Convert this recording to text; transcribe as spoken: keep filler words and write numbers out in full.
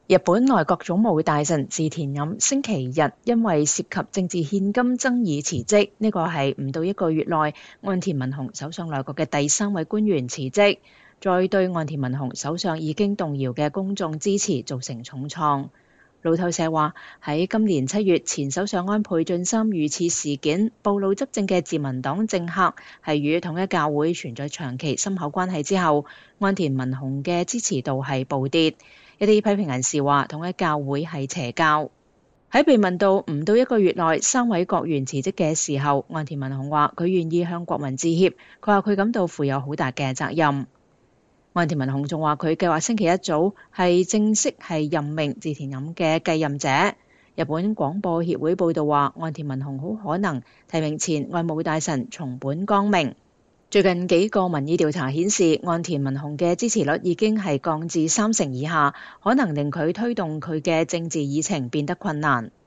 日本內閣總務大臣自田任星期日因為涉及政治獻金爭議辭職，呢個係唔到一個月內岸田文雄首相內閣嘅第三位官員辭職，再對岸田文雄首相已經動搖嘅公眾支持造成重創。路透社話喺今年七月，前首相安倍晉三遇刺事件暴露執政嘅自民黨政客係與統一教會存在長期深厚關係之後，岸田文雄嘅支持度係暴跌。一啲批評人士話統一教會係邪教。喺被問到唔到一個月內三位閣員辭職嘅時候，岸田文雄話佢願意向國民致歉，佢話佢感到負有好大嘅責任。岸田文雄仲話佢計劃星期一早係正式係任命自田任嘅繼任者。日本廣播協會報道話，岸田文雄好可能提名前外務大臣松本剛明。最近幾個民意調查顯示，岸田文雄嘅支持率已經係降至三成以下，可能令佢推動佢嘅政治議程變得困難。